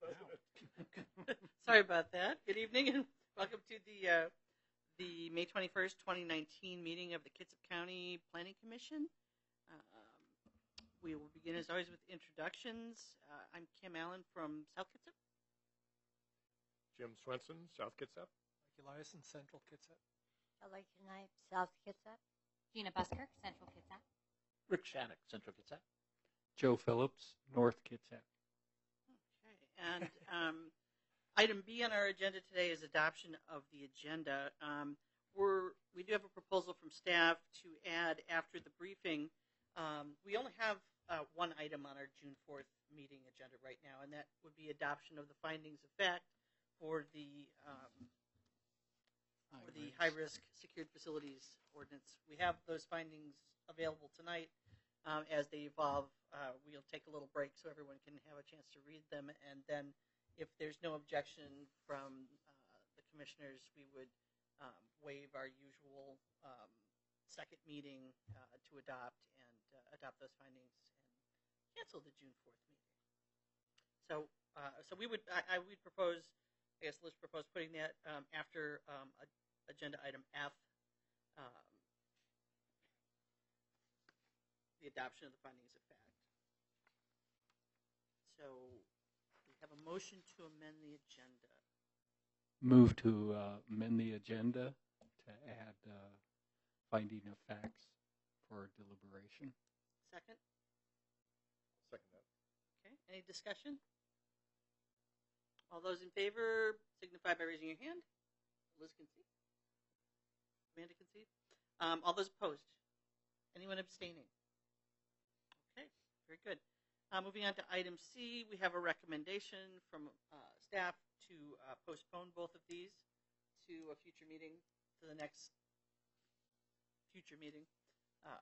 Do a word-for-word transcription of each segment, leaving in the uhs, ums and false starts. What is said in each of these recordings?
Sorry about that. Good evening and welcome to the uh, the May twenty-first, twenty nineteen meeting of the Kitsap County Planning Commission. Um, we will begin as always with introductions. Uh, I'm Kim Allen from South Kitsap. Jim Swenson, South Kitsap. Mike Eliason, Central Kitsap. Shelley Knight, South Kitsap. Gina Busker, Central Kitsap. Rick Shannock, Central Kitsap. Joe Phillips, North Kitsap. Okay, and um, item B on our agenda today is adoption of the agenda. Um, we're, we do have a proposal from staff to add after the briefing. Um, we only have uh, one item on our June fourth meeting agenda right now, and that would be adoption of the findings of fact for the um, for the high-risk secured facilities ordinance. We have those findings available tonight. Um, as they evolve, uh, we'll take a little break so everyone can have a chance to read them, and then if there's no objection from uh, the commissioners, we would um, waive our usual um, second meeting uh, to adopt and uh, adopt those findings and cancel the June fourth meeting. So, uh, so we would, I, I would propose, I guess let's propose putting that um, after um, a, agenda item F, um, the adoption of the findings of fact. So we have a motion to amend the agenda. Move to uh, amend the agenda to add uh, finding of facts for deliberation. Second? Second that. Okay, any discussion? All those in favor signify by raising your hand. Liz can see. Amanda can see. Um, all those opposed? Anyone abstaining? Okay, very good. Uh, moving on to item C, we have a recommendation from uh, staff to uh, postpone both of these to a future meeting, to the next future meeting. Um,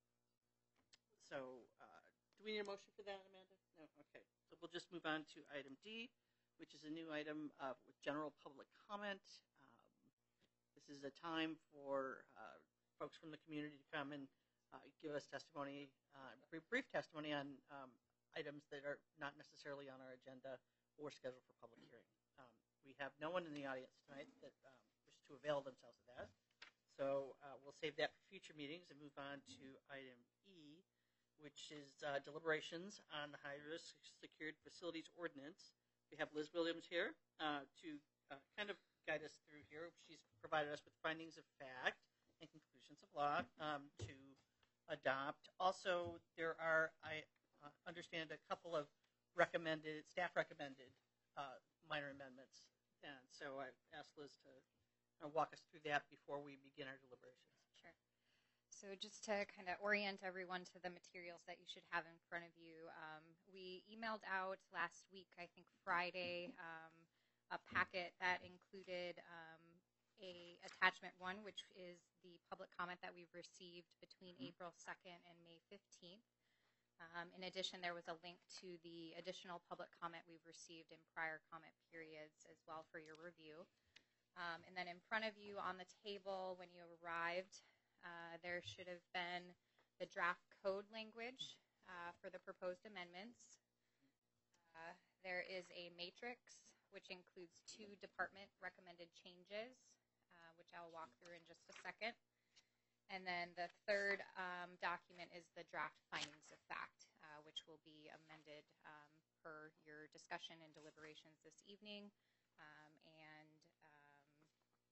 so uh, do we need a motion for that, Amanda? No? Okay. So we'll just move on to item D, which is a new item uh, with general public comment. Um, this is a time for uh, folks from the community to come and uh, give us testimony, uh, brief, brief testimony on um, items that are not necessarily on our agenda or scheduled for public hearing. Um, we have no one in the audience tonight that um, wishes to avail themselves of that. So uh, we'll save that for future meetings and move on to item E, which is uh, deliberations on the high-risk secured facilities ordinance. We have Liz Williams here uh, to uh, kind of guide us through here. She's provided us with findings of fact and conclusions of law um, to adopt. Also, there are, I uh, understand, a couple of recommended, staff recommended uh, minor amendments. And so I asked Liz to kind of walk us through that before we begin our deliberations. Sure. So just to kind of orient everyone to the materials that you should have in front of you, um, we emailed out last week, I think Friday, um, a packet that included um, a attachment one, which is the public comment that we've received between mm-hmm. April second and May fifteenth. Um, in addition, there was a link to the additional public comment we've received in prior comment periods as well for your review. Um, and then in front of you on the table when you arrived, uh, there should have been the draft code language uh, for the proposed amendments. Uh, there is a matrix which includes two department recommended changes, uh, which I'll walk through in just a second. And then the third um, document is the draft findings of fact, uh, which will be amended um, per your discussion and deliberations this evening. Um, and um,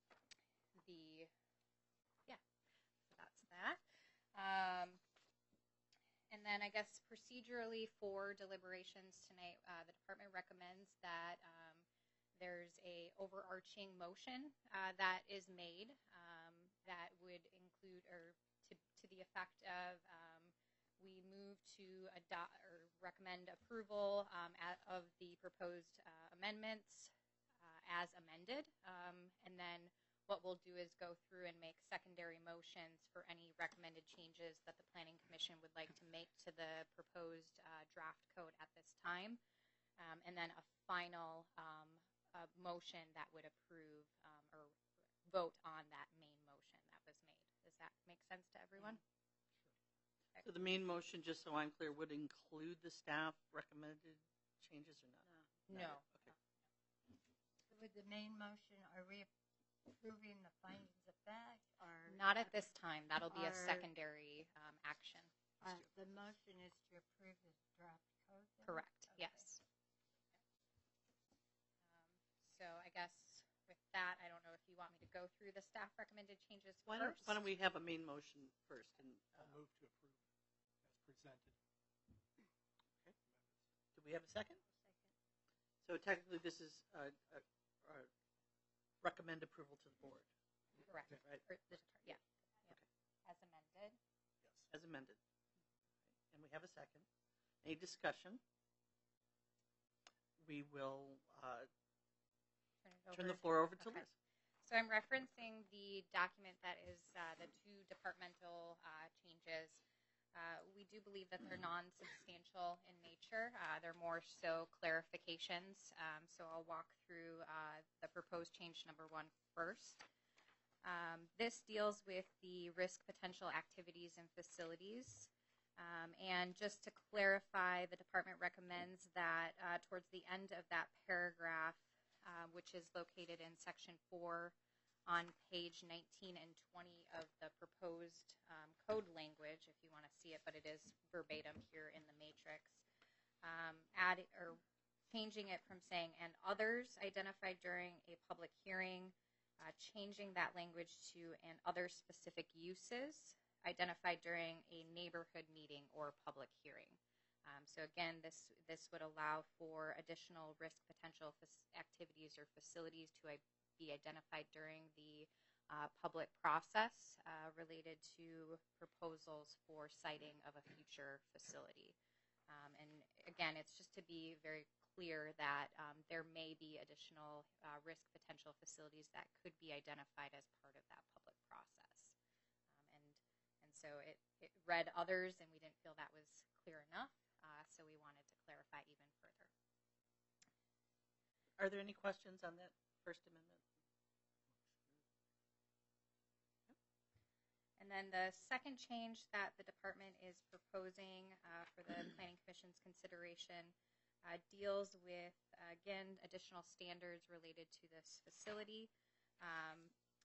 the, yeah, so that's that. Um, and then I guess procedurally for deliberations tonight, uh, the department recommends that um, there's a overarching motion uh, that is made um, that would include, or to, to the effect of, um, we move to adopt or recommend approval um, at, of the proposed uh, amendments uh, as amended. Um, and then what we'll do is go through and make secondary motions for any recommended changes that the Planning Commission would like to make to the proposed uh, draft code at this time. Um, and then a final um, a motion that would approve um, or vote on that main motion that was made. Does that make sense to everyone? Sure. Okay. So the main motion, just so I'm clear, would include the staff recommended changes or not? No. No. Okay. with the main motion, are we approving the findings of fact or? Not at this time. That'll be a Are- secondary um, action. Uh, the motion is to approve the draft code? then? Correct. Okay. Yes. Um, so I guess with that, I don't know if you want me to go through the staff recommended changes Why don't, first. why don't we have a main motion first? And uh, I'll move to approve as presented. do we have a second? Second. So technically, this is a, a, a recommend approval to the board, Correct. right? Or the- yeah. yeah. Okay. As amended. As amended. And we have a second. Any discussion? We will uh, Turn, it turn over the floor over to okay. Liz. So I'm referencing the document that is uh, the two departmental uh, changes. Uh, we do believe that they're non-substantial in nature. Uh, they're more so clarifications. Um, so I'll walk through uh, the proposed change number one first. Um, this deals with the risk potential activities and facilities. Um, and just to clarify, the department recommends that uh, towards the end of that paragraph, uh, which is located in section four on page nineteen and twenty of the proposed um, code language, if you want to see it, but it is verbatim here in the matrix. Um, add or changing it from saying "and others identified during a public hearing," uh, changing that language to "and other specific uses identified during a neighborhood meeting or public hearing." Um, so again, this this would allow for additional risk potential activities or facilities to be identified during the uh, public process uh, related to proposals for siting of a future facility. Um, and again, it's just to be very clear that um, there may be additional uh, risk potential facilities that could be identified as part of that public process. Um, and and so it, it read others, and we didn't feel that was clear enough, uh, so we wanted to clarify even further. Are there any questions on that First Amendment? And then the second change that the department is proposing uh, for the Planning Commission's consideration uh, deals with, uh, again, additional standards related to this facility. Um,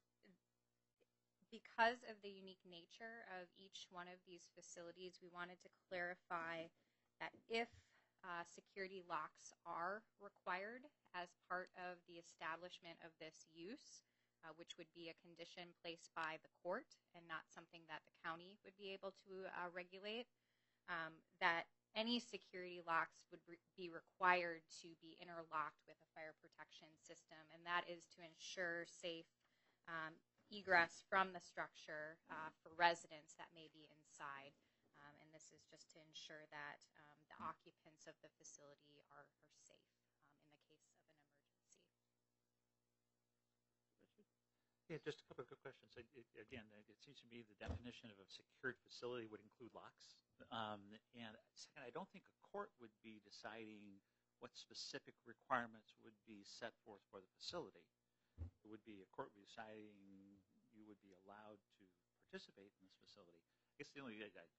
because of the unique nature of each one of these facilities, we wanted to clarify that if uh, security locks are required as part of the establishment of this use, Uh, which would be a condition placed by the court and not something that the county would be able to uh, regulate, um, that any security locks would re- be required to be interlocked with a fire protection system, and that is to ensure safe um, egress from the structure uh, for residents that may be inside. Um, and this is just to ensure that um, the occupants of the facility are, are safe um, in the case of an emergency. Yeah, just a couple of quick questions. It, it, again, it seems to me the definition of a secured facility would include locks. Um, and second, I don't think a court would be deciding what specific requirements would be set forth for the facility. It would be a court deciding you would be allowed to participate in this facility. I guess the only, I, I,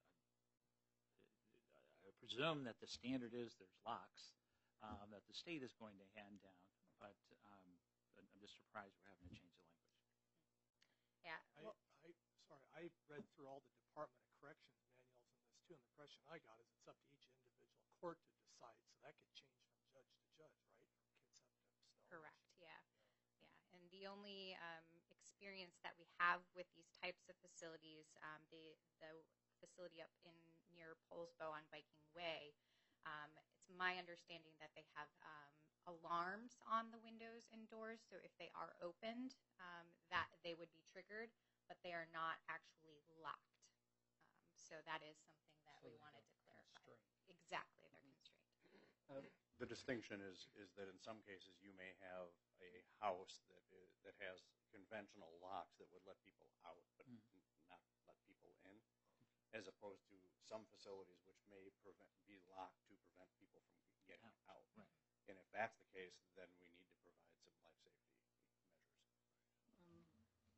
I presume that the standard is there's locks um, that the state is going to hand down, but um, I'm just surprised we're having to change the language. Yeah. I, Well, I, sorry, I read through all the Department of Corrections manuals in this too, and the impression I got is it's up to each individual court to decide, so that could change from judge to judge, right? From Kitsap to Stellar. correct. Yeah. Yeah. And the only um, experience that we have with these types of facilities, um, the the facility up in near Polsbo on Viking Way, um, it's my understanding that they have um, alarms on the windows and doors. So if they are opened, um, that they would be triggered, but they are not actually locked. Um, so that is something that So we they wanted have to clarify. constraint. Exactly, they're constrained. The distinction is, is that in some cases you may have a house that is, that has conventional locks that would let people out, but Mm. not let people in, as opposed to some facilities which may prevent, be locked to prevent people from getting Out. out. Right. And if that's the case, then we need to provide some life safety measures. Um,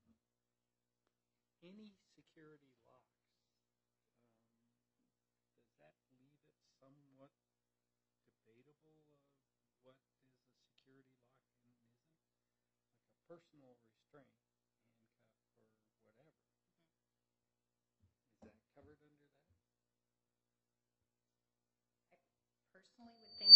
any security locks, um, does that leave it somewhat debatable of what is a security lock and isn't? personal restraint, handcuff, or whatever. Is that covered under that? Personally would think.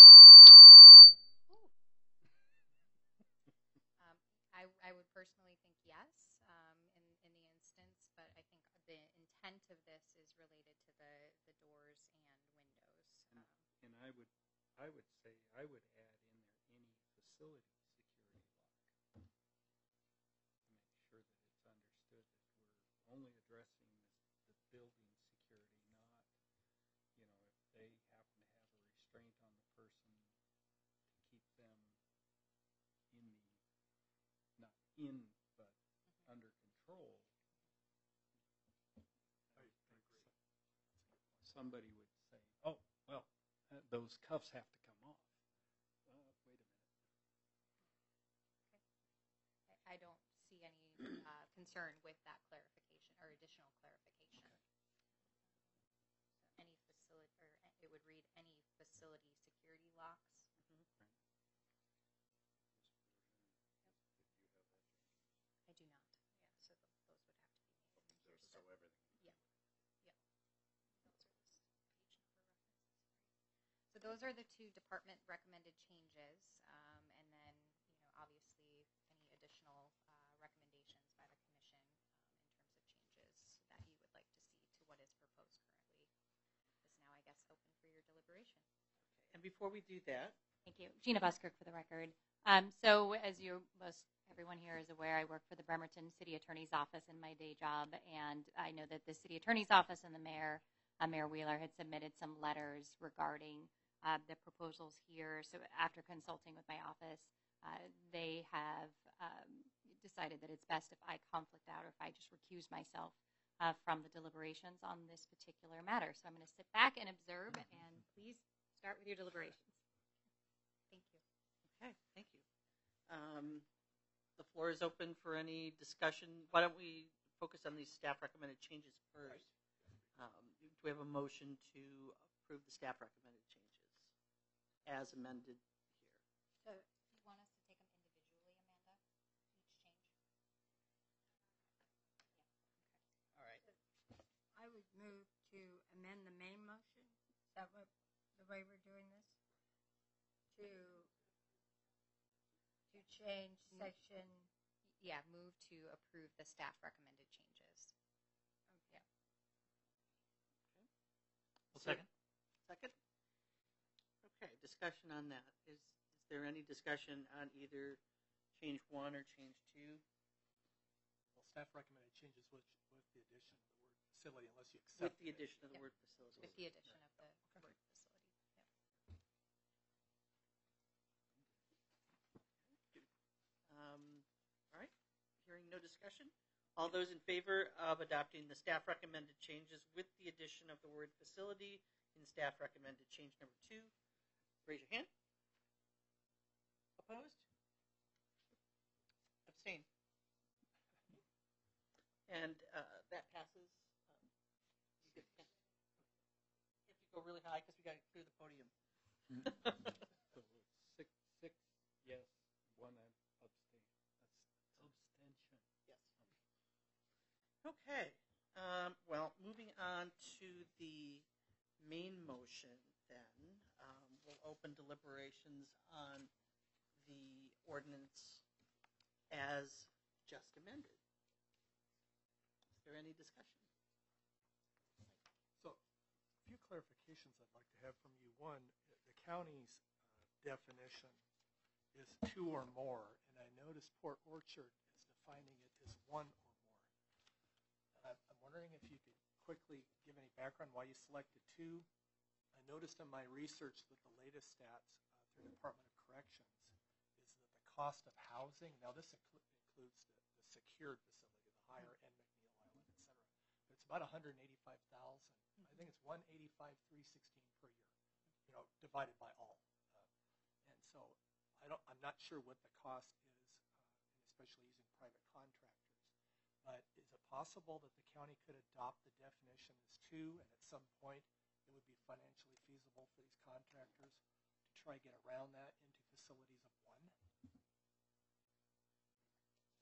um, I, I would personally think yes um, in, in the instance, but I think the intent of this is related to the, the doors and windows. And, Um, and I would, I would say I would add in there any facility security lock to make sure that it's understood that we're only addressing this, the building security, not, you know, if they happen to have a restraint on the person to keep them in the, not in, but mm-hmm. under control. I, I agree. Somebody would say, oh, well, uh, those cuffs have to come off. Uh, wait a minute. I, I don't see any uh, concern with that clarification or additional clarification. Okay. So any facility, or it would read any facility security locks. Mhm. Right. I do not. Yeah, so th- those would have to be made. And here's So the, everything. yeah, yeah. Those are the s- page number references. Right. So those are the two department recommended changes, um, and then you know obviously any additional uh, recommendations by the commission um, in terms of changes that you would like to see to what is proposed currently is now I guess open for your deliberation. Okay. And before we do that, Thank you. Gina Buskirk for the record. Um, so as you most everyone here is aware, I work for the Bremerton City Attorney's Office in my day job, and I know that the City Attorney's Office and the Mayor, uh, Mayor Wheeler, had submitted some letters regarding uh, the proposals here. So after consulting with my office, uh, they have um, decided that it's best if I conflict out or if I just recuse myself uh, from the deliberations on this particular matter. So I'm going to sit back and observe, and please start with your deliberations. Thank you. okay, thank you. Um, the floor is open for any discussion. Why don't we focus on these staff recommended changes first? Um, do we have a motion to approve the staff recommended changes as amended here? So do you want us to take them individually, Amanda? Each change? Yeah. All right. I would move to amend the main motion. Is that what, the way we're doing this? To, to change section, Yeah, move to approve the staff recommended changes. okay. Well, second. Second? Okay, discussion on that. Is, is there any discussion on either change one or change two? Well, staff recommended changes with, with the addition of the word facility, unless you accept With the it. addition of the Yep. word facility. With the addition of the word facility. Yep. Um, all right, hearing no discussion. All those in favor of adopting the staff recommended changes with the addition of the word facility in staff recommended change number two, raise your hand. Opposed? Abstain. And uh, that passes. Um, you get to, you have to go really high because we got to clear the podium. So it's six, six, yes, one abstain. Abstention. Yes. Okay. Um, well, moving on to the main motion then, um, we'll open deliberations on the ordinance as just amended. Is there any discussion? So, a few clarifications I'd like to have from you. One, the county's uh, definition is two or more, and I noticed Port Orchard is defining it as one or more. And I'm, I'm wondering if you could quickly give any background why you selected two. I noticed in my research that the latest stats uh, through the Department of Corrections is that the cost of housing, now this inclu- includes the, the secured facility, the higher end McNeil Island, et cetera, but it's about one hundred eighty-five thousand dollars. I think it's one hundred eighty-five thousand three hundred sixteen per year, you know, divided by all. Uh, and so I don't, I'm not sure what the cost is, uh, especially using private contractors. But is it possible that the county could adopt the definition as two, and at some point it would be financially feasible for these contractors to try to get around that into facilities of one?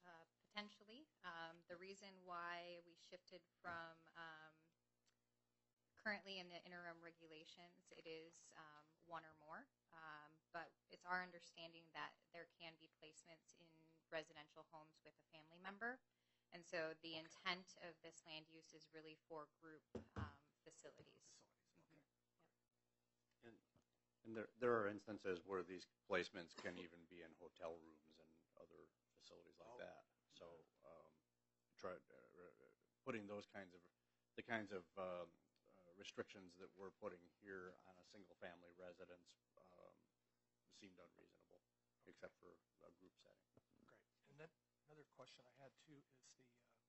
Uh, potentially. Um, the reason why we shifted from um, currently in the interim regulations, it is um, one or more. Um, but it's our understanding that there can be placements in residential homes with a family member. And so the intent of this land use is really for group um, facilities. Facilities, okay. And, and there, there are instances where these placements can even be in hotel rooms and other facilities like Oh. that. So, um, try uh, putting those kinds of the kinds of um, uh, restrictions that we're putting here on a single-family residence um, seemed unreasonable, except for a group setting. Great. And then another question I had too is the uh,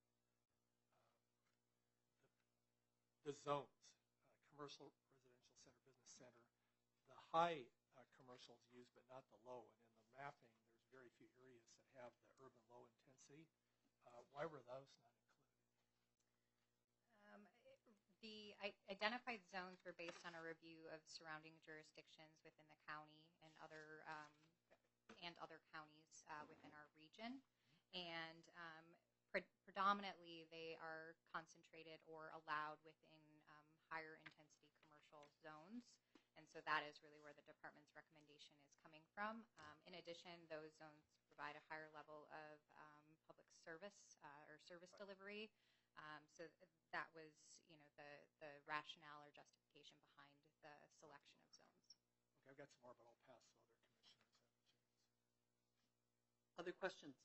uh, the, the zones, uh, commercial, residential center, business center. The high uh, commercial is used, but not the low. And in the mapping, there's very few areas that have the urban low intensity. Uh, why were those not included? Um, the i- identified zones were based on a review of surrounding jurisdictions within the county and other um, and other counties uh, within our region, and um, pre- predominantly they are concentrated or allowed within um, higher intensity commercial zones, and so that is really where the department's recommendation is coming from. Um, in addition, those zones provide a higher level of um, public service uh, or service delivery. Um, so that was, you know, the, the rationale or justification behind the selection of zones. Okay, I've got some more, but I'll pass so other commissioners have a chance. Other questions?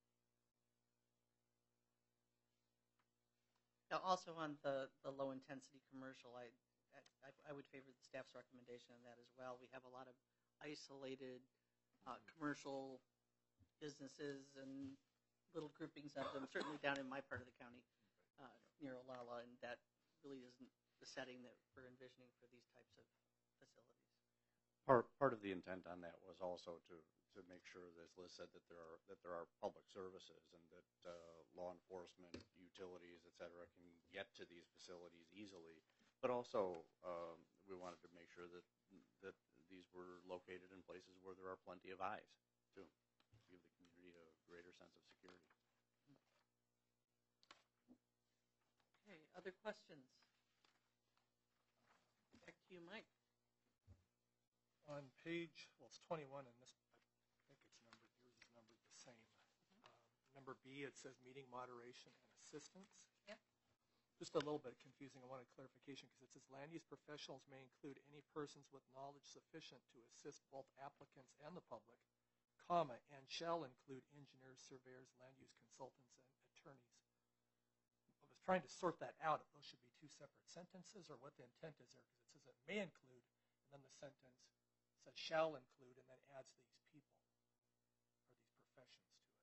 Now, also on the, the low intensity commercial, I, I I would favor the staff's recommendation on that as well. We have a lot of isolated uh, commercial businesses and little groupings of them, certainly down in my part of the county, uh, near Olalla, and that really isn't the setting that we're envisioning for these types of facilities. Part part of the intent on that was also to, to make sure, as Liz said, that there are that there are public services and that uh, law enforcement, utilities, et cetera, can get to these facilities easily. But also, um, we wanted to make sure that that these were located in places where there are plenty of eyes, too, to give the community a greater sense of security. Okay, other questions? Back to you, Mike. On page, well, it's twenty-one, and this, I think it's numbered, yours is numbered the same. Um, number B, it says meeting moderation and assistance. Yep. Just a little bit confusing. I wanted clarification because it says land use professionals may include any persons with knowledge sufficient to assist both applicants and the public, comma, and shall include engineers, surveyors, land use consultants, and attorneys. I was trying to sort that out, if those should be two separate sentences or what the intent is there, because it says it may include, and then the sentence says shall include, and then adds these people or these professions to it.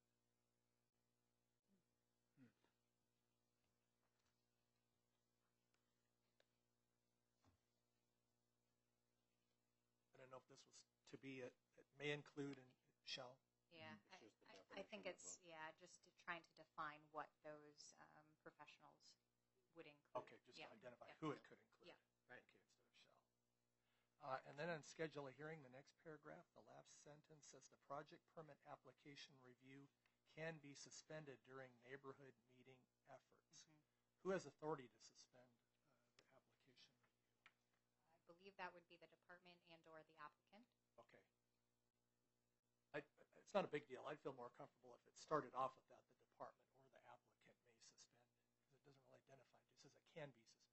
I don't know if this was to be, it, it may include and it shall. Yeah, It's I, just the I, I definition think of it's, what- yeah, just to trying to define what those um, professionals would include. Okay, just Yeah, to identify yeah. who it could include. Yeah. Right. Okay, instead of shall. Uh, and then on schedule a hearing, the next paragraph, the last sentence says the project permit application review can be suspended during neighborhood meeting efforts. Mhm. Who has authority to suspend uh, the application review? I believe that would be the department and or the applicant. Okay. I, it's not a big deal. I'd feel more comfortable if it started off with that, the department or the applicant may suspend it, because it doesn't really identify. It just says it can be suspended.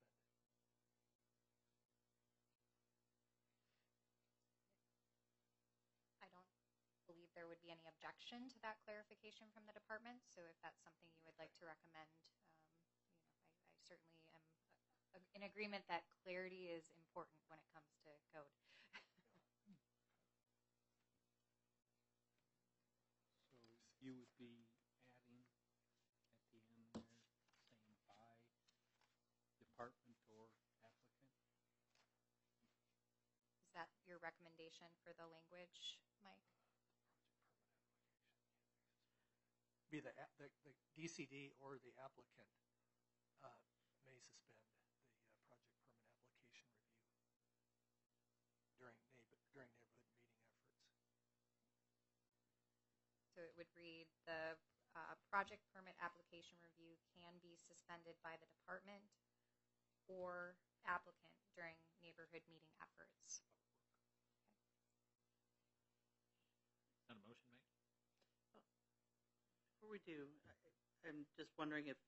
I don't believe there would be any objection to that clarification from the department. So if that's something you would like to recommend, um, you know, I, I certainly am uh, in agreement that clarity is important when it comes to code. So you would be adding at the end there, saying by department or applicant? Is that your recommendation for the language, Mike? Be the, a- the, the D C D or the applicant uh, may suspend the uh, project permit application review during neighbor, during neighborhood meeting efforts. So it would read the uh, project permit application review can be suspended by the department or applicant during neighborhood meeting efforts. Not a motion, Mike? Before we do, I- I'm just wondering if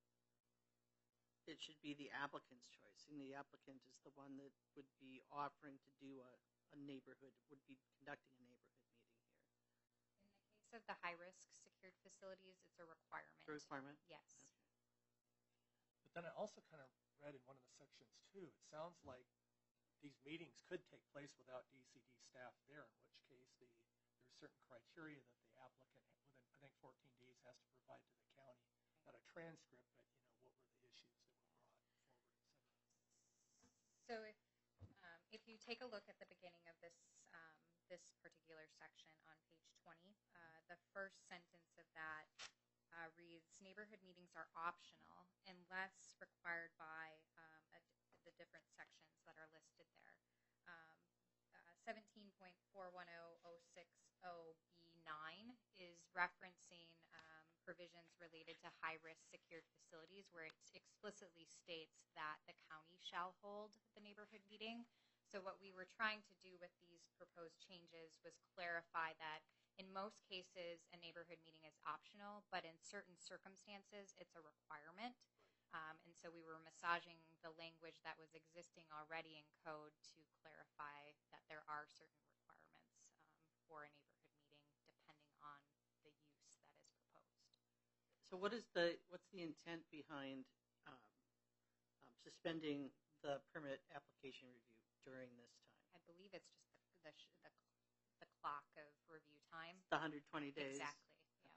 it should be the applicant's choice, and the applicant is the one that would be offering to do a, a neighborhood, would be conducting a neighborhood meeting here. In the case of the high-risk secured facilities, it's a requirement. A requirement? Yes. But then I also kind of read in one of the sections too, it sounds like these meetings could take place without D C D staff there, in which case the, there's certain criteria that the applicant, within, I think fourteen days, has to provide to the county. Not a transcript, but you know, what were the issues that were brought forward, et cetera. So if um, if you take a look at the beginning of this um, this particular section on page twenty, uh, the first sentence of that uh, reads, "Neighborhood meetings are optional unless required by um, a, the different sections that are listed there." Um, uh, seventeen point four one zero zero six zero B nine is referencing um, provisions related to high-risk secured facilities, where it explicitly states that the county shall hold the neighborhood meeting. So what we were trying to do with these proposed changes was clarify that in most cases a neighborhood meeting is optional, but in certain circumstances it's a requirement. Um, and so we were massaging the language that was existing already in code to clarify that there are certain requirements um, for a neighborhood meeting depending on the use that is proposed. So what is the, what's the intent behind um, um, suspending the permit application review during this time? I believe it's just the, the, sh- the, the clock of review time. The one hundred twenty days? Exactly, yeah.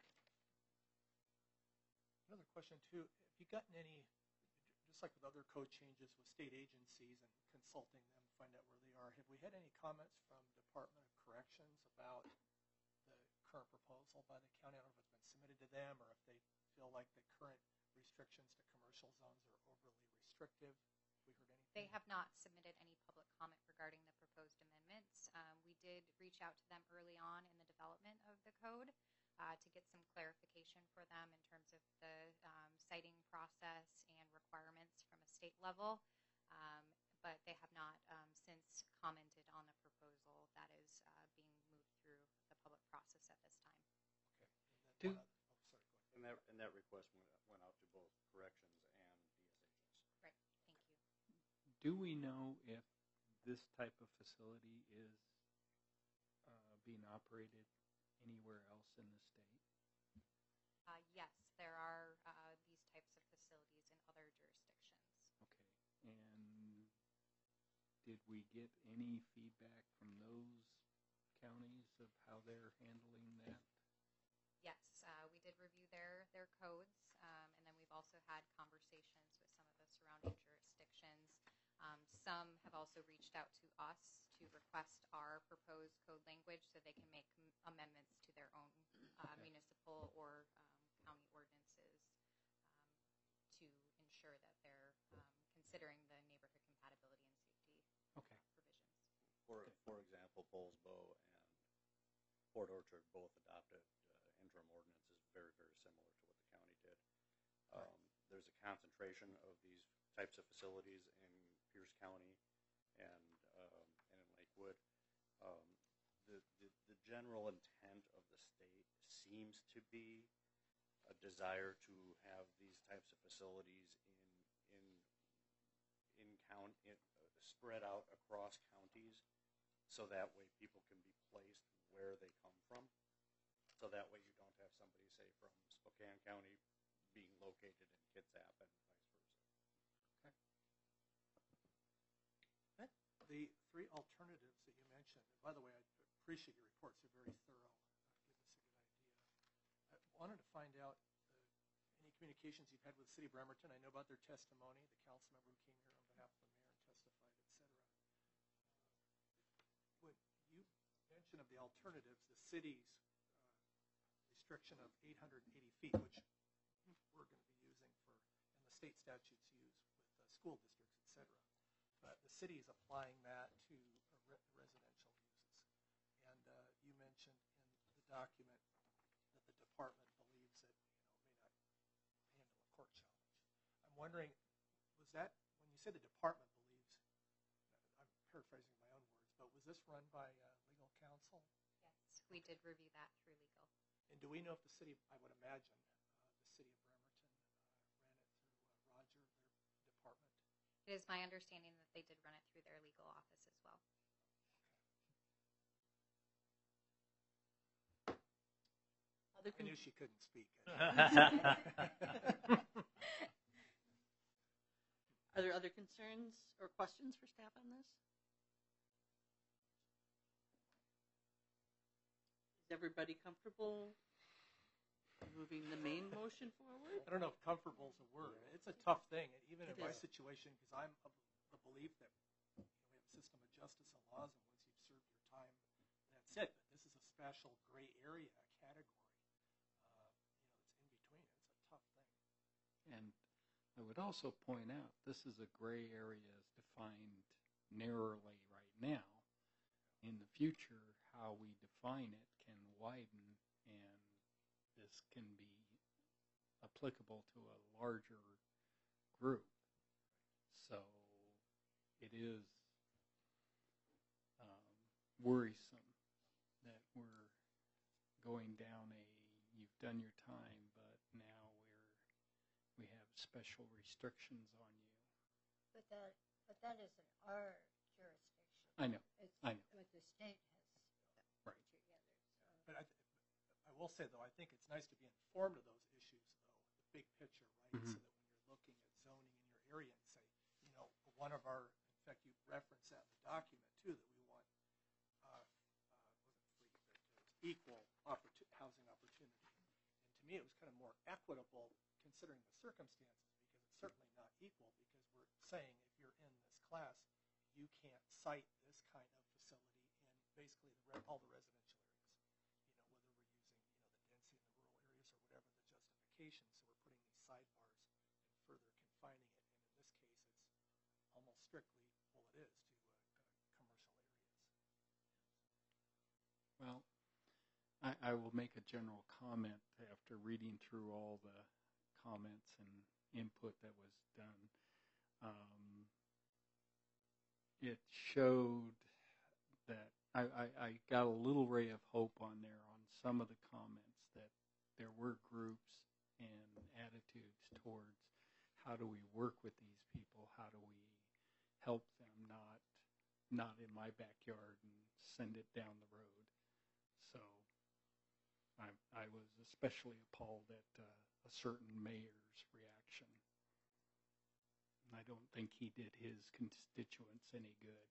Another question too, have you gotten any, just like with other code changes with state agencies and consulting them to find out where they are, have we had any comments from Department of Corrections about the current proposal by the county? I don't know if it's been submitted to them or if they feel like the current restrictions to commercial zones are overly restrictive. Have we heard anything? They have not submitted any public comment regarding the proposed amendments. Um, we did reach out to them early on in the development of the code uh, to get some clarification for them in terms of the um, citing process and requirements from a state level, um, but they have not um, since commented on the proposal that is uh, being moved through the public process at this time. Okay. And then Do- one other- oh, sorry, go ahead. And that, and that request went, went out to both corrections and D S agents. Right, thank you. Do we know if this type of facility is uh, being operated anywhere else in the state? Uh, yes, there are uh, these types of facilities in other jurisdictions. Okay. And did we get any feedback from those counties of how they're handling that? Yes, uh, we did review their, their codes, um, and then we've also had conversations with some of the surrounding jurisdictions. Um, some have also reached out to us to request our proposed code language so they can make m- amendments to their own uh, Okay. municipal or um, county ordinances um, to ensure that they're um, considering the neighborhood compatibility and safety Okay. provisions. For, for example, Bowlesbo and Port Orchard both adopted uh, interim ordinances very, very similar to what the county did. Um, there's a concentration of these types of facilities in Pierce County and, um, and in Lakewood. Um, the, the, the general intent of the state seems to be a desire to have these types of facilities in, in, in count, in, uh, spread out across counties, so that way people can be placed where they come from. So that way you don't have somebody, say, from Spokane County being located in Kitsap and vice versa. That, the three alternatives that you mentioned, and by the way, I appreciate your reports. They're very thorough. Uh, give us a good idea. I wanted to find out uh, any communications you've had with the city of Bremerton. I know about their testimony, the council member who came here on behalf of the mayor and testified, et cetera. Uh, when you mentioned of the alternatives, the city's uh, restriction of eight hundred eighty feet, which we're going to be using for, and the state statutes use with uh, school districts, et cetera. But the city is applying that to uh, re- residential uses. And uh, you mentioned in the document that the department believes that wondering, was that, when you say the department believes, I'm paraphrasing my own words, but was this run by uh, legal counsel? Yes, we did review that through legal. And do we know if the city, I would imagine, uh, the city of Bremerton uh, ran it through uh, Roger, their department? It is my understanding that they did run it through their legal office as well. Other I knew con- she couldn't speak. Are there other concerns or questions for staff on this? Is everybody comfortable moving the main motion forward? I don't know if comfortable is a word. It's a tough thing, and even It in my is. situation, because I'm of the belief that you know, we have a system of justice and laws, and once you've served your time, that's it. But this is a special gray area category. Uh, you know, it's in between. It's a tough thing. And I would also point out, this is a gray area as defined narrowly right now. In the future, how we define it can widen, and this can be applicable to a larger group. So it is um, worrisome that we're going down a, you've done your time, but now we're, we have special restrictions on you. But that, but that isn't our jurisdiction. I know, It's I know. what the state has Right. put together. So. But I, th- I will say, though, I think it's nice to be informed of those issues, though, the big picture, right? Mhm. So that when you're looking at zoning in your area and say, you know, one of our, in fact, you reference that in the document, too, that we want, uh, uh, wasn't free, but it was equal opportu- housing opportunity. And to me, it was kind of more equitable considering the circumstances, because it's certainly not equal, because we're saying if you're in this class, you can't cite this kind of facility in basically the re- all the residential areas. You know, whether we're using, you know, the density in the rural areas or whatever the justification. So we're putting these sidebars and further confining it. And in this case, it's almost strictly, well, it is to uh, uh, commercial areas. Well, I, I will make a general comment after reading through all the comments and input that was done. Um, it showed that I, I, I got a little ray of hope on there on some of the comments, that there were groups and attitudes towards how do we work with these people, how do we help them, not not in my backyard and send it down the road. So I, I was especially appalled at uh, a certain mayor's reaction. I don't think he did his constituents any good.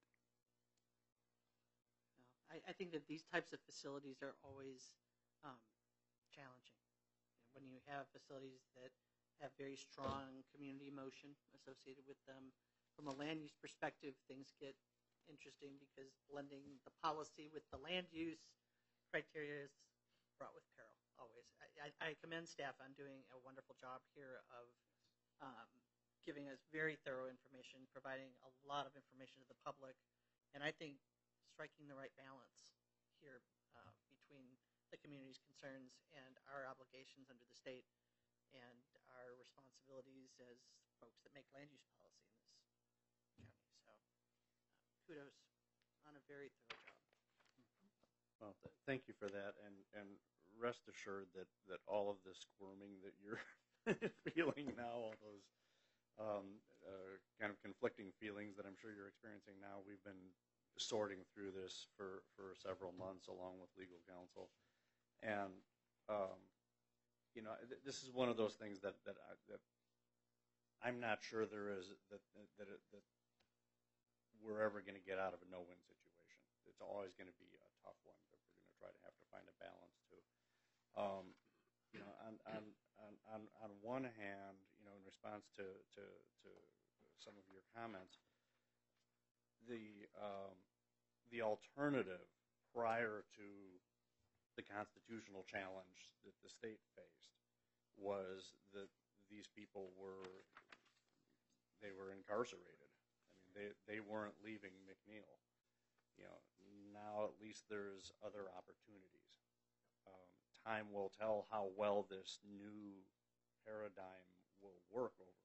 No, I, I think that these types of facilities are always um, challenging. When you have facilities that have very strong community emotion associated with them, from a land use perspective, things get interesting because blending the policy with the land use criteria is fraught with peril, always. I, I, I commend staff on doing a wonderful job here of um, giving us very thorough information, providing a lot of information to the public, and I think striking the right balance here uh, between the community's concerns and our obligations under the state and our responsibilities as folks that make land use policy in this county. So uh, kudos on a very thorough job. Well, th- thank you for that, and, and rest assured that, that all of the squirming that you're feeling now, all those um, uh, kind of conflicting feelings that I'm sure you're experiencing now, we've been sorting through this for, for several months along with legal counsel. And, um, you know, th- this is one of those things that, that, I, that I'm not sure there is, that, that, that, it, that we're ever going to get out of a no-win situation. It's always going to be a tough one that we're going to try to have to find a balance to. Um, you know, on, on, on, on, on one hand, you know, in response to, to, to some of your comments, the, um, the alternative prior to the constitutional challenge that the state faced was that these people were, they were incarcerated. I mean, they, they weren't leaving McNeil. You know, now at least there's other opportunities. Um, time will tell how well this new paradigm will work over over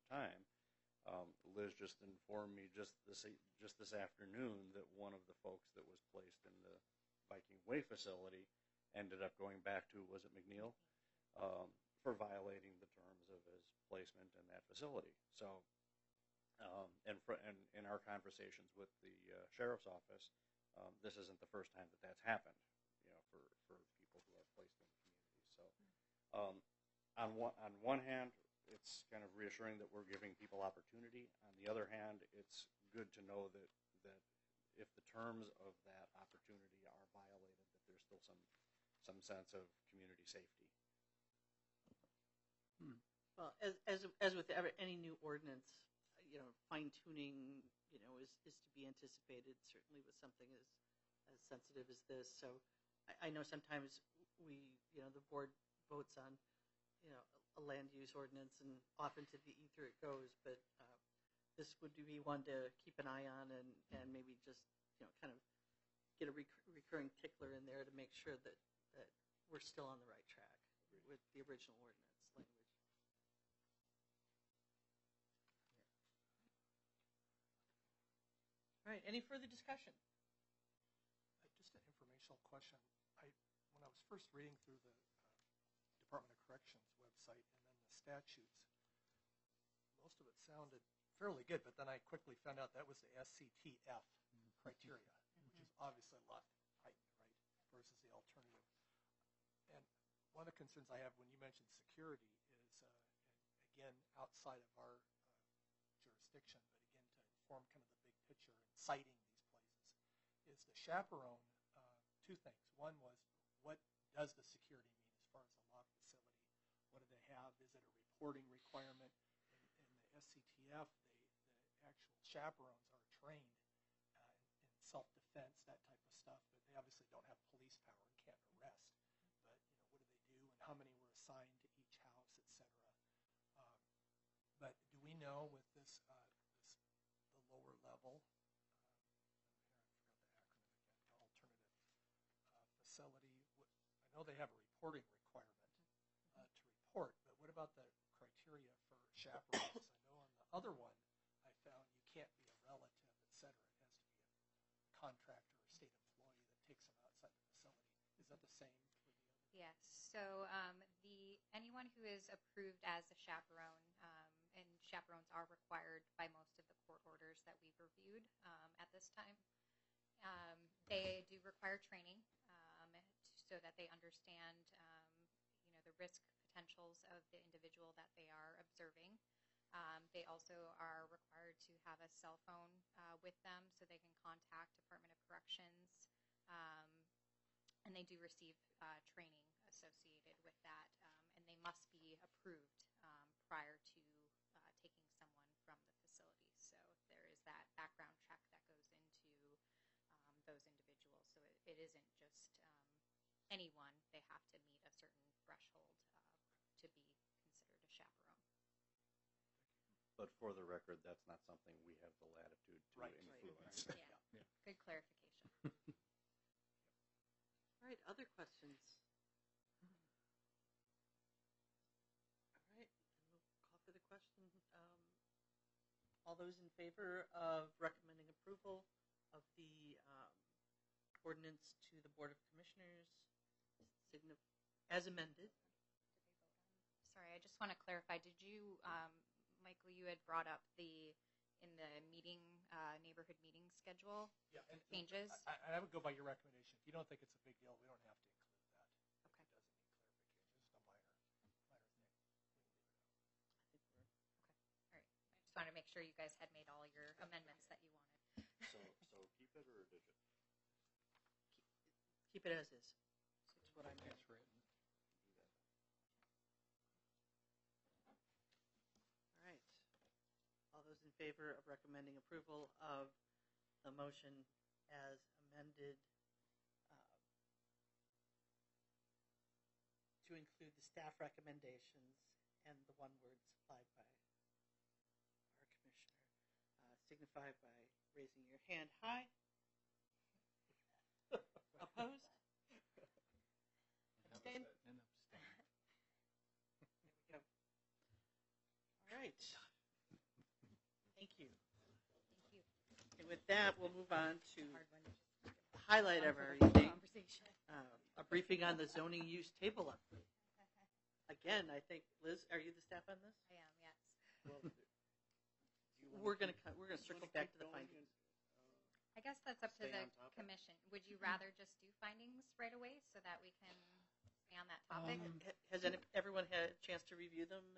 time. Um, Liz just informed me just this just this afternoon that one of the folks that was placed in the Viking Way facility ended up going back to, was it McNeil, um, for violating the terms of his placement in that facility. So, um, and, for, and in our conversations with the uh, sheriff's office, um, this isn't the first time that that's happened, you know, for, for people who are placed in the community. So, um, on one on one hand, it's kind of reassuring that we're giving people opportunity. On the other hand, it's good to know that, that if the terms of that opportunity are violated, that there's still some some sense of community safety. Hmm. Well, as as as with every, any new ordinance, you know, fine tuning, you know, is, is to be anticipated. Certainly with something as as sensitive as this. So, I, I know sometimes we, you know, the board votes on, you know, a land use ordinance, and often to the ether it goes. But uh, this would be one to keep an eye on, and, and maybe just, you know, kind of get a rec- recurring tickler in there to make sure that, that we're still on the right track with the original ordinance language. All right. Any further discussion? Uh, Just an informational question. I, when I was first reading through the uh, Department of Corrections website and then the statutes, most of it sounded fairly good, but then I quickly found out that was the S C T F criteria, mm-hmm. which is obviously a lot heightened, right, versus the alternative. And one of the concerns I have when you mentioned security is, uh, again, outside of our uh, jurisdiction, but again, to inform kind of the big picture and citing these places, is the chaperone, uh, two things. One was, what does the security mean as far as a locked facility? What do they have? Is it a reporting requirement? In, in the S C T F, they, the actual chaperones are trained uh, in, in self-defense, that type of stuff, but they obviously don't have police power and can't arrest. But, you know, what do they do, and how many were assigned to each house, et cetera. Um, but do we know with this, uh, this the lower level, uh, I forgot the acronym again, the alternative uh, facility, what, I know they have a reporting requirement uh, to report, but what about the criteria for chaperones? I know on the other one, I found you can't be a relative, et cetera. It has to be a contractor or state employee that takes them outside the facility. Is that the same for the other? Yes. So um, the anyone who is approved as a chaperone, um, and chaperones are required by most of the court orders that we've reviewed um, at this time. Um, they do require training um, so that they understand, um, you know, the risk potentials of the individual that they are observing. Um, they also are required to have a cell phone uh, with them so they can contact Department of Corrections. Um, and they do receive uh, training associated with that, um, and they must be approved um, prior to uh, taking someone from the facility. So there is that background check that goes into um, those individuals. So it, it isn't just um, anyone. They have to meet a certain threshold uh, to be considered a chaperone. But for the record, that's not something we have the latitude to Right. influence. Yeah. Yeah. Good clarification. All right, other questions? All right, and we'll call for the question. Um, all those in favor of recommending approval of the um, ordinance to the Board of Commissioners, signif- as amended? Sorry, I just want to clarify. Did you, um, Michael, you had brought up the, in the meeting, uh, neighborhood meeting schedule Yeah, and changes? I, I would go by your recommendation. If you don't think it's a big deal, we don't have to include that. Okay. If it doesn't need clarification, just a minor, minor thing. We can leave it out. I think we're All right. I just wanted to make sure you guys had made all your amendments that you wanted. So, so keep it or a digit? keep it as is. That's what I'm hearing. It's written. All right. All those in favor of recommending approval of the motion as amended uh, to include the staff recommendations and the one word supplied by our commissioner, uh, signify by raising your hand high. Opposed? Abstain? And abstain. There we go. All right. with that, we'll move on to Hard one to just the highlight of our uncomfortable evening, conversation. uh, a briefing on the zoning use table update. Again, I think, Liz, are you the staff on this? I am, yes. Well, do you wanna We're gonna, keep- co- we're gonna do you circle wanna back keep to the going findings. and, I guess that's up to Stay the on topic? commission. Would you rather just do findings right away so that we can stay on that topic? Ha- Has any, everyone had a chance to review them